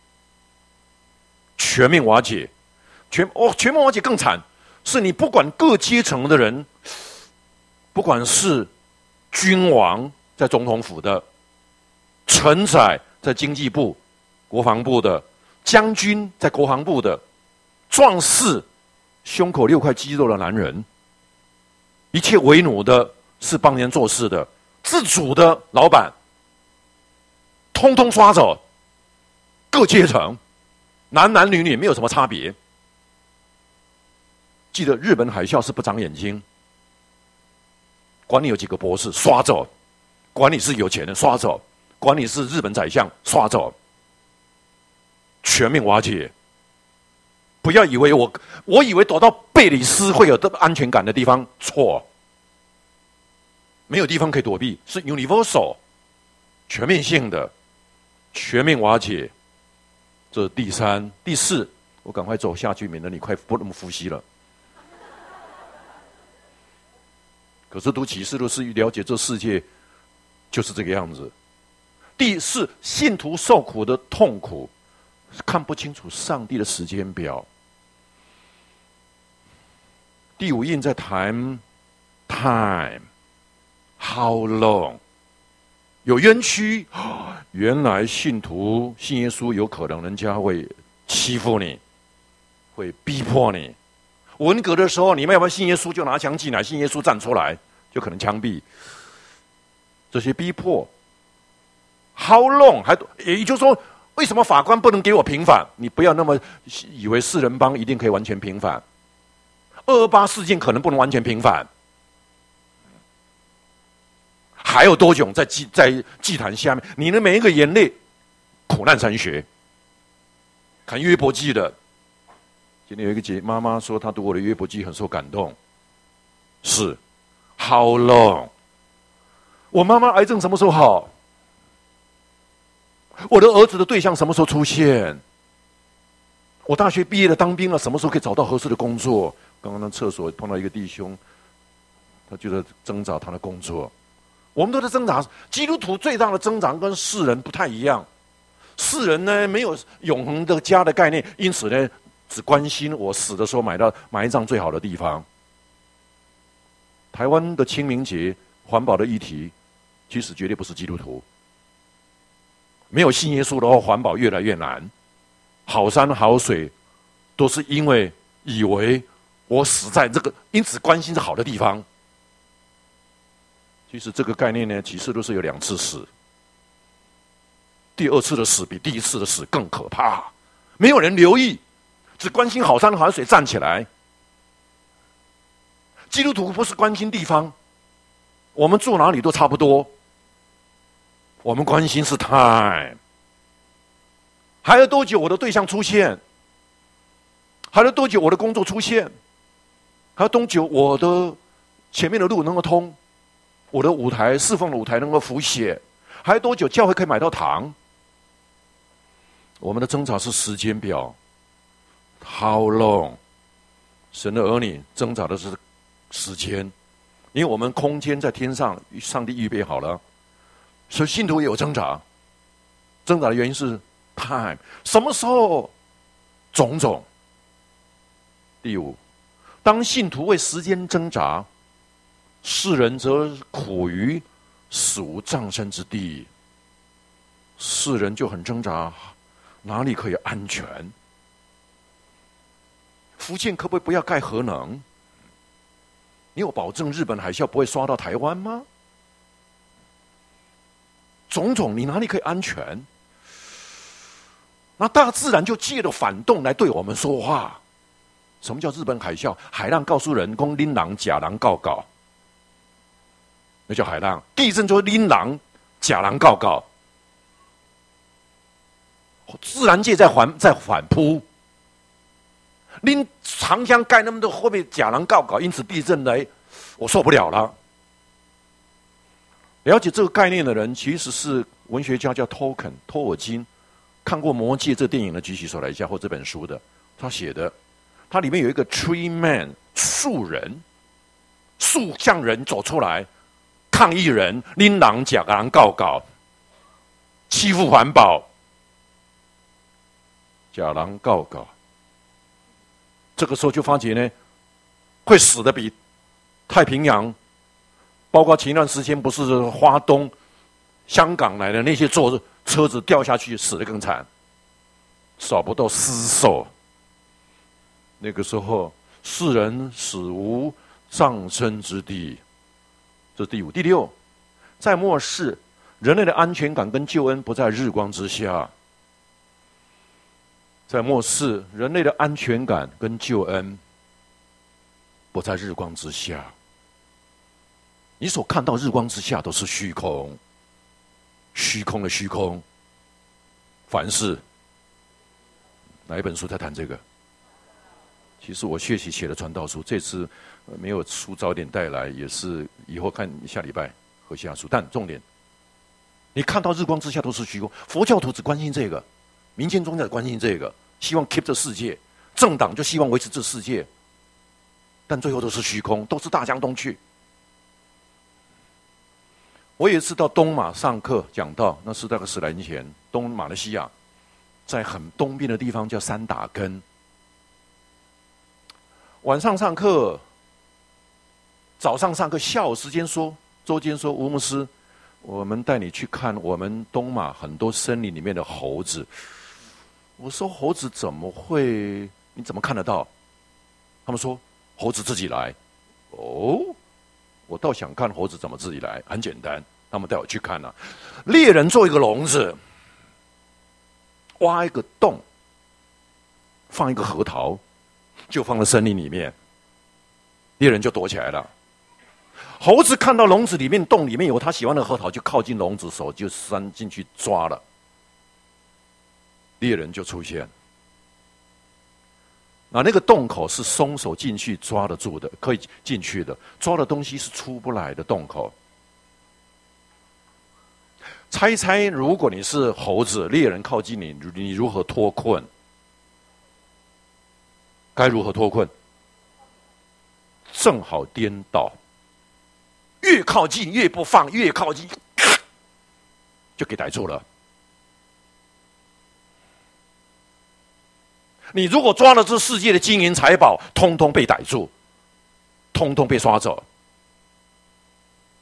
全面瓦解，全面瓦解更惨，是你不管各阶层的人，不管是君王在总统府的，臣宰在经济部、国防部的。将军在国防部的，壮士胸口6块肌肉的男人，一切为奴的，是帮人做事的，自主的老板，通通抓走，各阶层，男男女女没有什么差别。记得日本海啸是不长眼睛，管你有几个博士，刷走；管你是有钱人，刷走；管你是日本宰相，刷走。全面瓦解。不要以为我以为躲到贝里斯会有安全感的地方，错，没有地方可以躲避，是 universal 全面性的，全面瓦解。这是第三、第四，我赶快走下去，免得你快不那么呼吸了。可是读启示录是了解这世界就是这个样子。第四，信徒受苦的痛苦。看不清楚上帝的时间表。第五印在谈 time，how long， 有冤屈，原来信徒信耶稣有可能人家会欺负你，会逼迫你。文革的时候，你们要不要信耶稣就拿枪进来，信耶稣站出来就可能枪毙。这些逼迫 ，how long， 也就是说。为什么法官不能给我平反？你不要那么以为四人帮一定可以完全平反，228事件可能不能完全平反。还有多种在祭坛下面，你的每一个眼泪，苦难神学。看约伯记的，今天有一个妈妈说她读我的约伯记很受感动。是 ，How long？ 我妈妈癌症什么时候好？我的儿子的对象什么时候出现？我大学毕业了，当兵了，什么时候可以找到合适的工作？刚刚那厕所碰到一个弟兄，他就在挣扎他的工作。我们都在挣扎。基督徒最大的挣扎跟世人不太一样。世人呢没有永恒的家的概念，因此呢只关心我死的时候买一张最好的地方。 台湾的清明节环保的议题，其实绝对不是基督徒。没有信耶稣的话，环保越来越难。好山好水，都是因为以为我死在这个，因此关心是好的地方。其实这个概念呢，其实都是有2次死。第2次的死比第1次的死更可怕。没有人留意，只关心好山好水站起来。基督徒不是关心地方，我们住哪里都差不多。我们关心是 time， 还有多久我的对象出现？还有多久我的工作出现？还有多久我的前面的路能够通？我的舞台侍奉的舞台能够谱写？还有多久教会可以买到糖？我们的挣扎是时间表 ，How long？ 神的儿女挣扎的是时间，因为我们空间在天上，上帝预备好了。所以信徒也有挣扎，挣扎的原因是 time， 什么时候？种种。第5，当信徒为时间挣扎，世人则苦于死无葬身之地。世人就很挣扎，哪里可以安全？福建可不可以不要盖核能？你有保证日本海啸不会刷到台湾吗？种种，你哪里可以安全？那大自然就借着反动来对我们说话。什么叫日本海啸？海浪告诉人说恁人假人告告，那叫海浪。地震就是恁人假人告告。自然界在反扑。恁长江盖那么多，会不会假人告告？因此地震来，我受不了了。了解这个概念的人，其实是文学家叫托尔金，看过《魔戒》这电影的举起手来一下，或这本书的，他写的，他里面有一个 tree man 树人，树像人走出来抗议人，拎狼假狼告告，欺负环保，假狼告告。这个时候就发觉呢，会死的比太平洋。包括前一段时间不是花东、香港来的那些坐车子掉下去死得更惨，找不到尸首。那个时候世人死无葬身之地，这是第5。第6，在末世，人类的安全感跟救恩不在日光之下。在末世，人类的安全感跟救恩不在日光之下。你所看到日光之下都是虚空，虚空的虚空。凡事，哪一本书在谈这个？其实我学习写的传道书，这次没有书早点带来，也是以后看下礼拜和其他书。但重点，你看到日光之下都是虚空。佛教徒只关心这个，民间宗教只关心这个，希望 keep 这世界，政党就希望维持这世界，但最后都是虚空，都是大江东去。我有一次到东马上课讲到，那是大概10来年前，东马来西亚，在很东边的地方叫三打根。晚上上课，早上上课，下午时间说，周间说，吴牧师，我们带你去看我们东马很多森林里面的猴子。我说猴子怎么会？你怎么看得到？他们说猴子自己来。哦。我倒想看猴子怎么自己来，很简单，他们带我去看了。猎人做一个笼子，挖一个洞，放一个核桃，就放在森林里面，猎人就躲起来了。猴子看到笼子里面洞里面有他喜欢的核桃，就靠近笼子，手就伸进去抓了，猎人就出现。那个洞口是松手进去抓得住的，可以进去的，抓的东西是出不来的洞口。猜一猜，如果你是猴子，猎人靠近你，你如何脱困？该如何脱困？正好颠倒，越靠近越不放，越靠近就给逮住了。你如果抓了这世界的金银财宝，通通被逮住，通通被刷走。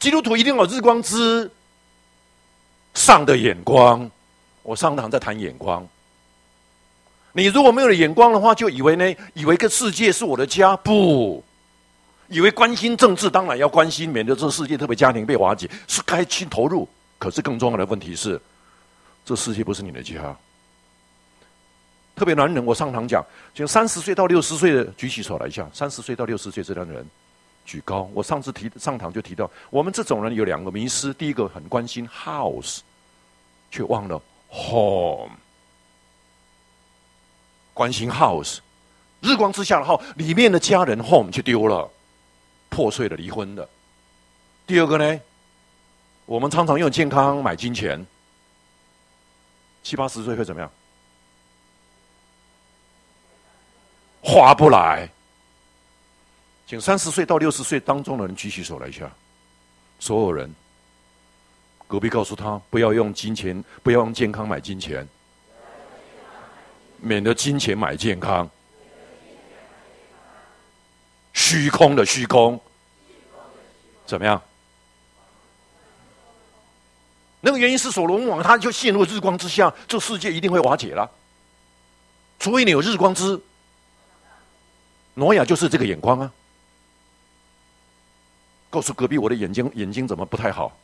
基督徒一定要有日光之上的眼光。我上堂在谈眼光。你如果没有眼光的话，就以为这个世界是我的家，不，以为关心政治，当然要关心，免得这世界特别家庭被瓦解，是该去投入。可是更重要的问题是，这世界不是你的家。特别男人，我上堂讲，就30岁到60岁的举起手来一下，30岁到60岁这样的人举高。我上次上堂就提到，我们这种人有2个迷思：第一个很关心 house， 却忘了 home。关心 house， 日光之下的 house 里面的家人 home 就丢了，破碎了，离婚的。第二个呢，我们常常用健康买金钱，70、80岁会怎么样？划不来。请30岁到60岁当中的人举起手来一下，所有人。隔壁告诉他，不要用金钱，不要用健康买金钱，免得金钱买健康。虚空的虚空，怎么样？那个原因是所罗门王他就陷入日光之下，这世界一定会瓦解了。除非你有日光之，挪亚就是这个眼光啊。告诉隔壁，我的眼睛怎么不太好？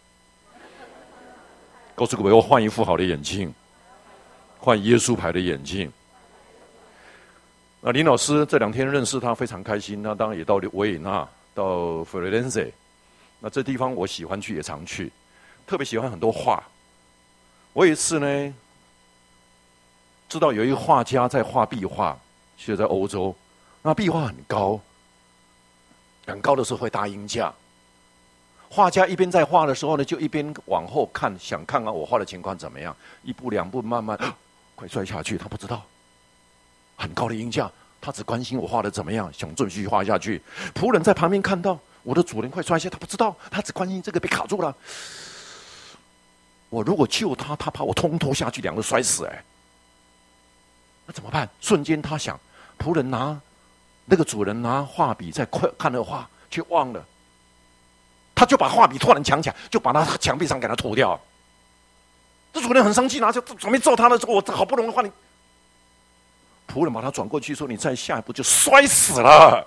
告诉各位，我换一副好的眼镜，换耶稣牌的眼镜。那林老师这2天认识他非常开心，那当然也到维也纳，到佛罗伦萨。那这地方我喜欢去，也常去，特别喜欢很多画。我有一次呢，知道有一个画家在画壁画，就在欧洲，那壁画很高，很高的时候会搭鹰架。画家一边在画的时候呢，就一边往后看，想看看我画的情况怎么样。1步2步，慢慢快摔下去。他不知道，很高的鹰架，他只关心我画的怎么样，想继续画下去。仆人在旁边看到我的主人快摔下，他不知道，他只关心这个被卡住了。我如果救他，他把我通拖下去，2个摔死。那怎么办？瞬间他想，仆人那个主人拿画笔在看那画，却忘了。他就把画笔突然抢起来，就把他墙壁上给他涂掉。这主人很生气，就准备揍他的时候，我好不容易画你。仆人把他转过去说：“你再下一步就摔死了。”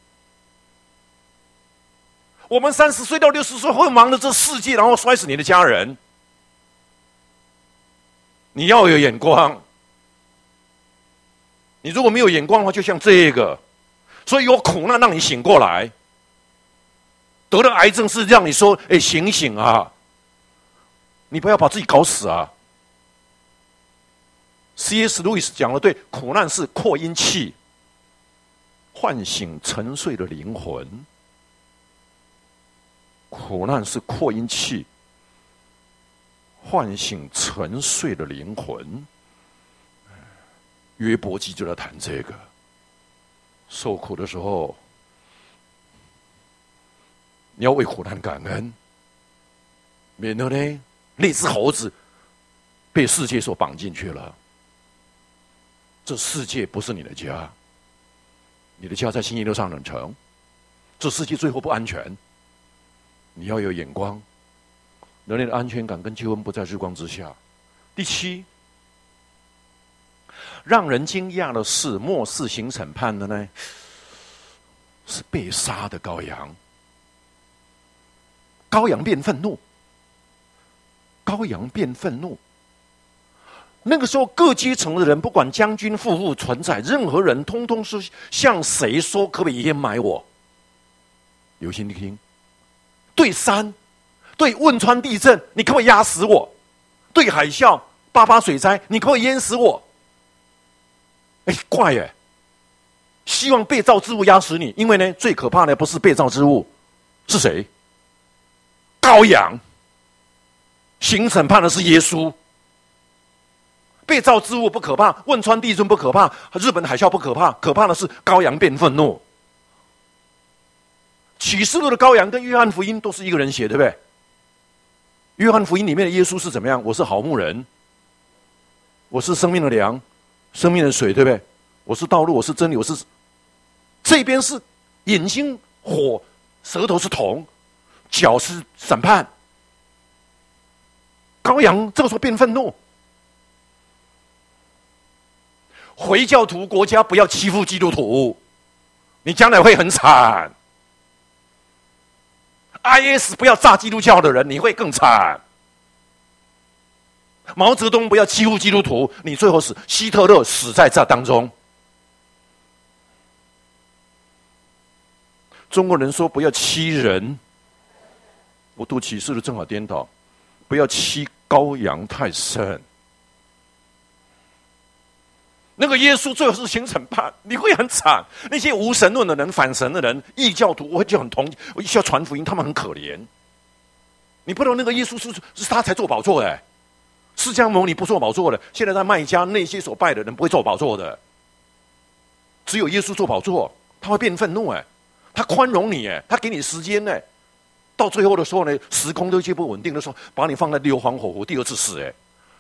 我们30岁到60岁会忙着这世界，然后摔死你的家人。你要有眼光。你如果没有眼光的话，就像这个，所以有苦难让你醒过来。得了癌症是让你说：“醒醒啊！你不要把自己搞死啊！” C.S. 路易斯讲的对，苦难是扩音器，唤醒沉睡的灵魂。苦难是扩音器，唤醒沉睡的灵魂。约伯记就在谈这个，受苦的时候。你要为苦难感恩，免得呢那只猴子被世界所绑进去了。这世界不是你的家，你的家在新163冷城。这世界最后不安全，你要有眼光。人类的安全感跟救恩不在日光之下。第7，让人惊讶的是，末世行审判的呢，是被杀的羔羊。羔羊变愤怒，羔羊变愤怒。那个时候，各阶层的人，不管将军、富户存在，任何人，通通是向谁说，可不可以淹埋我？有心听。对山，对汶川地震，你可不可以压死我？对海啸、88水灾，你可不可以淹死我？怪耶！希望被造之物压死你，因为呢，最可怕的不是被造之物，是谁？羔羊。行审判的是耶稣。被造之物不可怕，汶川地震不可怕，日本海啸不可怕，可怕的是羔羊变愤怒。启示录的羔羊跟约翰福音都是一个人写，对不对？约翰福音里面的耶稣是怎么样？我是好牧人，我是生命的粮，生命的水，对不对？我是道路，我是真理，我是。这边是眼睛火，舌头是铜。 脚是审判。羔羊这个时候变愤怒。回教徒国家不要欺负基督徒，你将来会很惨。IS 不要炸基督教的人，你会更惨。毛泽东不要欺负基督徒，你最后死。希特勒死在这当中。中国人说不要欺人，我读启示的正好颠倒，不要欺羔羊太甚。那个耶稣最后是行审判，你会很惨。那些无神论的人、反神的人、异教徒，我就很同意，我需要传福音，他们很可怜。你不知道那个耶稣是他才做宝座的，释迦牟尼不做宝座的。现在在麦加那些所拜的人不会做宝座的，只有耶稣做宝座，他会变愤怒他宽容你他给你时间到最后的时候呢，时空都一切不稳定的时候，把你放在硫磺火湖第二次死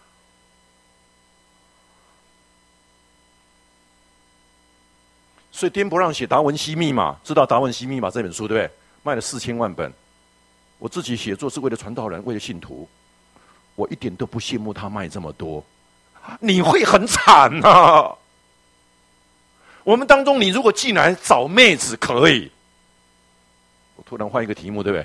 所以颠簸让写《达文西密码》，知道《达文西密码》这本书对不对？卖了4000万本。我自己写作是为了传道人，为了信徒，我一点都不羡慕他卖这么多。你会很惨啊！我们当中，你如果进来找妹子可以，我突然换一个题目，对不对？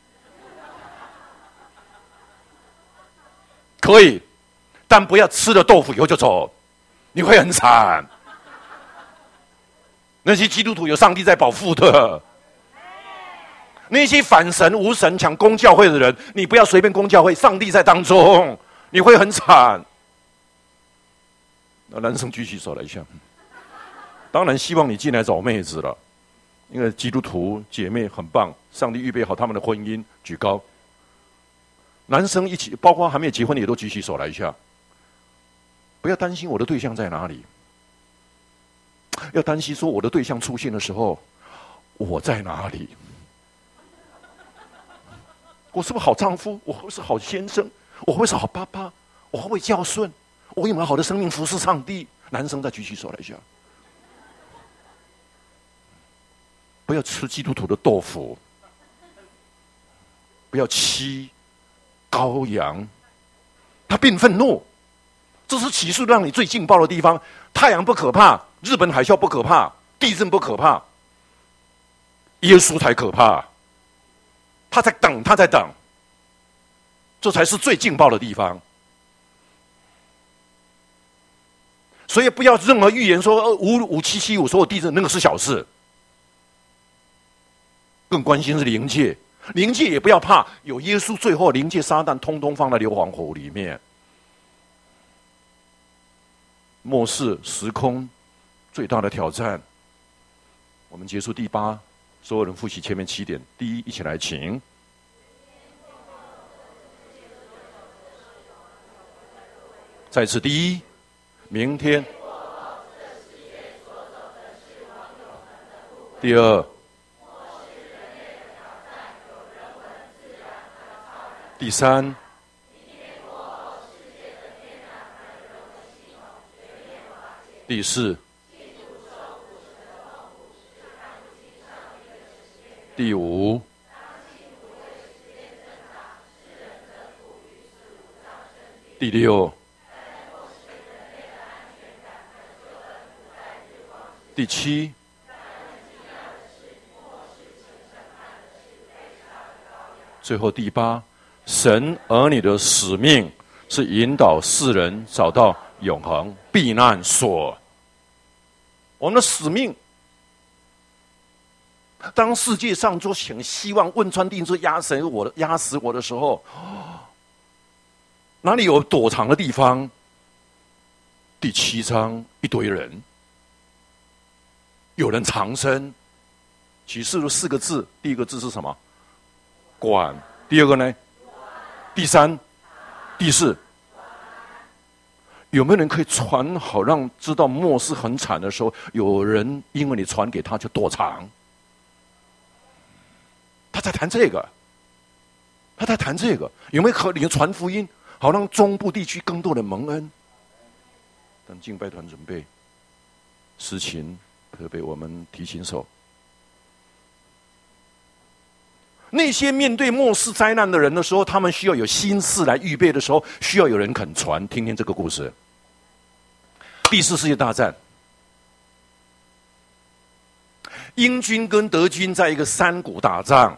可以，但不要吃了豆腐以后就走，你会很惨。那些基督徒有上帝在保护的，那些反神无神抢攻教会的人，你不要随便攻教会，上帝在当中，你会很惨。那男生举起手来一下。当然希望你进来找妹子了，因为基督徒姐妹很棒，上帝预备好他们的婚姻，举高。男生一起，包括还没有结婚的也都举起手来一下。不要担心我的对象在哪里，要担心说我的对象出现的时候，我在哪里？我是不是好丈夫？我会不会是好先生？我会不会是好爸爸？我会不会孝顺？我有没有好的生命服侍上帝？男生再举起手来一下。不要吃基督徒的豆腐，不要欺羔羊，他变愤怒。这是启示让你最劲爆的地方。太阳不可怕，日本海啸不可怕，地震不可怕，耶稣才可怕。他在等，他在等，这才是最劲爆的地方。所以不要任何预言说5775所有地震那个是小事，更关心是灵界。灵界也不要怕，有耶稣，最后灵界撒旦通通放在硫磺火里面。末世时空最大的挑战，我们结束第8，所有人复习前面7点。第1，一起来请。再次第1，明天。第2，第3，第4，第5，第6，第7，最后第8，神儿女的使命是引导世人找到永恒避难所。我们的使命，当世界上都很希望汶川地震压死我的时候，哪里有躲藏的地方？第7章一堆人，有人藏身。启示录4个字，第一个字是什么？管。第二个呢？第3、第4。有没有人可以传好，让知道末世很惨的时候，有人因为你传给他就躲藏？他在谈这个，有没有可能传福音，好让中部地区更多人蒙恩？等敬拜团准备，诗琴特别我们提琴手。 那些面对末世灾难的人的时候，他们需要有心思来预备的时候，需要有人肯传。听听这个故事。第4次世界大战，英军跟德军在一个山谷打仗，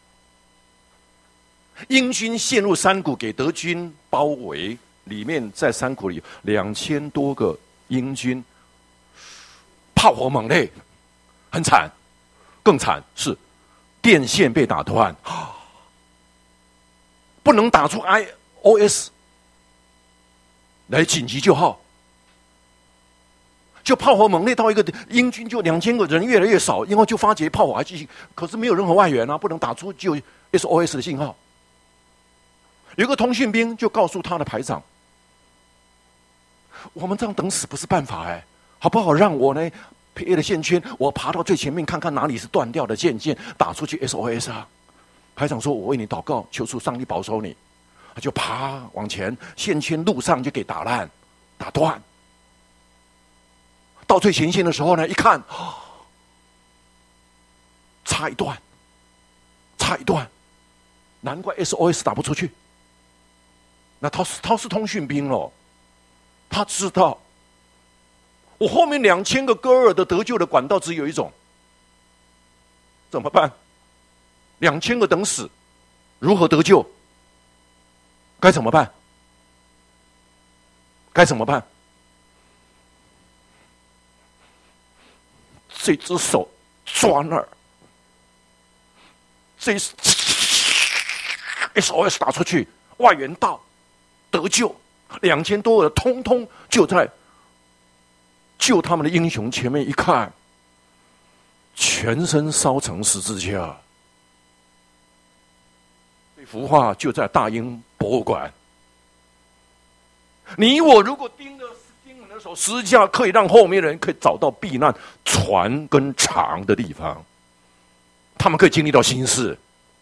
英军陷入山谷，给德军包围，里面在山谷里2000多个英军，炮火猛烈，很惨。更惨是电线被打断，不能打出 IOS 来紧急救号。就炮火猛烈到一个英军就2000个人越来越少，因为就发觉炮火还继续，可是没有任何外援啊，不能打出就 SOS 的信号。有一个通讯兵就告诉他的排长：“我们这样等死不是办法好不好？让我呢配的线圈，我爬到最前面看看哪里是断掉的线打出去 SOS 啊。”排长说：“我为你祷告，求主上帝保守你。”他就爬往前，线圈路上就给打烂、打断。到最前线的时候呢，一看，差一段，难怪 SOS 打不出去。那他是通讯兵哦，他知道我后面2000个戈尔的得救的管道只有一种，怎么办？2000个等死，如何得救？该怎么办？这只手抓那儿，这 SOS 打出去，外援到，得救，2000多个通通就在救他们的英雄前面一看，全身烧成十字架。这幅画就在大英博物馆。你我如果盯着的时候，十字架可以让后面的人可以找到避难船跟长的地方，他们可以经历到新事。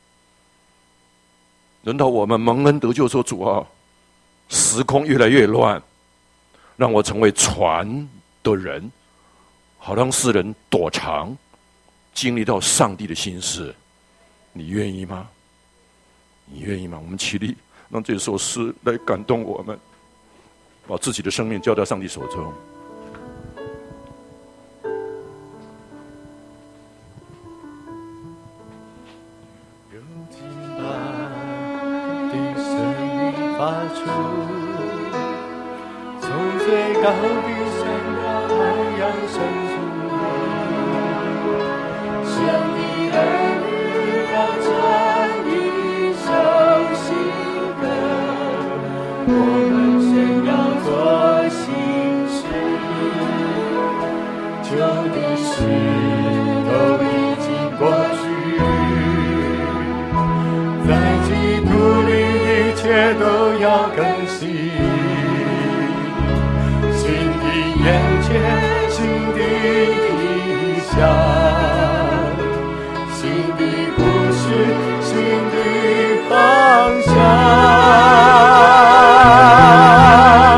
轮到我们蒙恩得救说：“主啊，时空越来越乱，让我成为船的人，好让世人躲藏，经历到上帝的心事。你愿意吗？你愿意吗？”我们起立，让这首诗来感动我们，把自己的生命交到上帝手中。 如金般的声音发出，从最高的山到海洋深处，上帝儿女要唱一首新歌，我们先要做新事，旧的事都已经过去，在基督里一切都要更新，新的眼前，新的